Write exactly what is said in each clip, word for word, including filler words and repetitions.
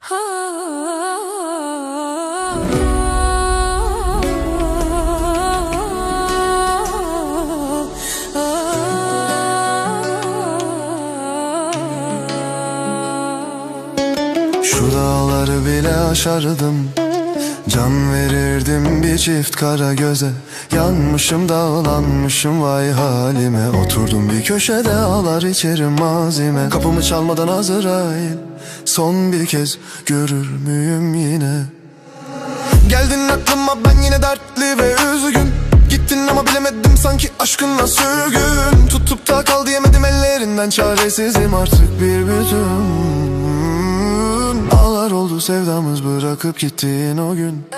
Şu dağları bile aşardım, can verirdim bir çift kara göze. Yanmışım, dağlanmışım vay halime. Oturdum bir köşede ağlar içerim mazime. Kapımı çalmadan Azrail son bir kez görür müyüm yine? Geldin aklıma ben yine dertli ve üzgün. Gittin ama bilemedim sanki aşkınla sürgün. Tutup da kal diyemedim ellerinden, çaresizim artık bir bütün. Ağlar oldu sevdamız bırakıp gittin o gün.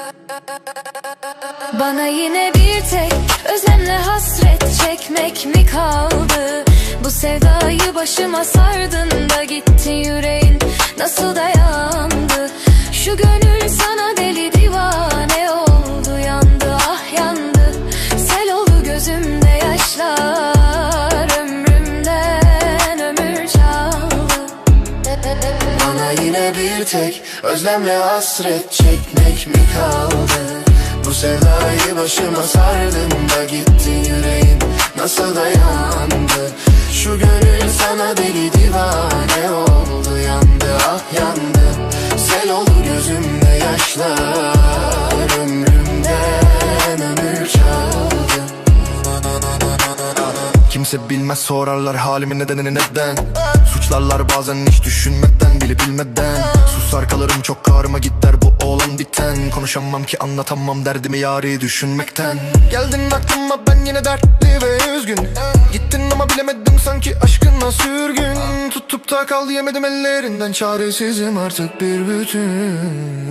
Bana yine bir tek özlemle hasret çekmek mi kaldı? Bu sevdayı başıma sardın da gitti yüreğin nasıl dayandı? Şu gönül sana deli divane oldu, yandı ah yandı. Sel oldu gözümde yaşlar, ömrümden ömür çaldı. Bana yine bir tek özlemle hasret çekmek mi kaldı? Bu sevdayı başıma sardın da gitti yüreğin nasıl dayandı? Şu gönül sana deli divane oldu, yandı ah yandı. Sel oldu gözümde yaşlar, ömrümden ömür çaldı. Kimse bilmez, sorarlar halimin nedenini neden. Suçlarlar bazen hiç düşünmeden, bile bilmeden. Susar kalırım çok ağrıma git der bu olan biten. Konuşamam ki anlatamam derdimi yâri düşünmekten. Geldin aklıma ben yine dertli ve üzgün. Gittin ama bilemedim sanki aşkınla sürgün. Tutup da kal diyemedim ellerinden, çaresizim artık bir bütün.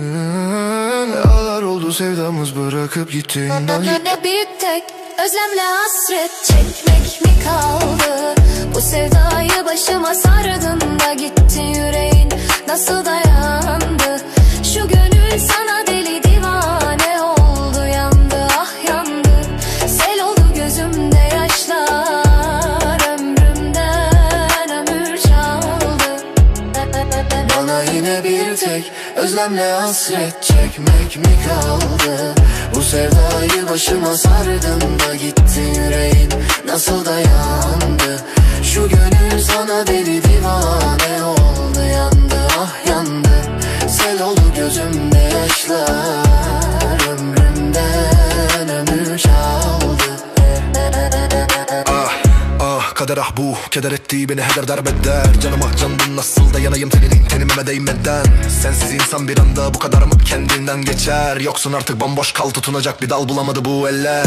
Ağlar oldu sevdamız bırakıp gittin. Yine bir tek özlemle hasret çekmek mi kaldı? Bu sevdayı başıma sardın da gitti yüreğin nasıl dayandı? Şu gönül sana deli divane oldu, yandı ah yandı. Sel oldu gözümde yaşlar, ömrümden ömür çaldı. Bana yine bir tek özlemle hasret çekmek mi kaldı? Bu sevdayı başıma sardın da gitti yüreğin nasıl dayandı? Şu gönül sana deli divane oldu, yandı ah yandı. Sel oldu gözümde yaşlar, ömrümden ömür çaldı. Ah ah kader ah bu keder etti beni heder derbeder. Canım ah candım nasıl da yanayım teninin tenime değmeden. Sensiz insan bir anda bu kadar mı kendinden geçer? Yoksun artık bomboş kal, tutunacak bir dal bulamadı bu eller.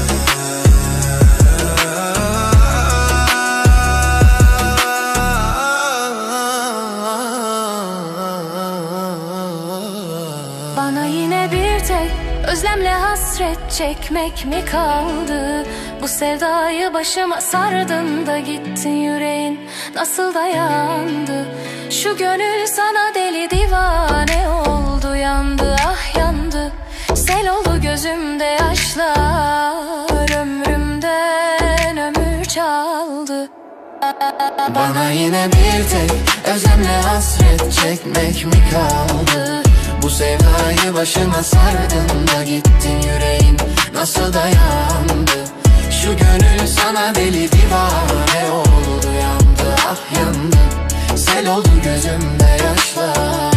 Bana yine bir tek özlemle hasret çekmek mi kaldı? Bu sevdayı başıma sardın da gittin yüreğin nasıl dayandı? Şu gönül sana deli divane oldu, yandı ah yandı. Sel oldu gözümde yaşlar, ömrümden ömür çaldı. Bana yine bir tek özlemle hasret çekmek mi kaldı? Bu sevdayı başıma sardın da gittin yüreğin nasıl dayandı? Şu gönül sana deli divane oldu, yandı ah yandı. Sel oldu gözümde yaşlar.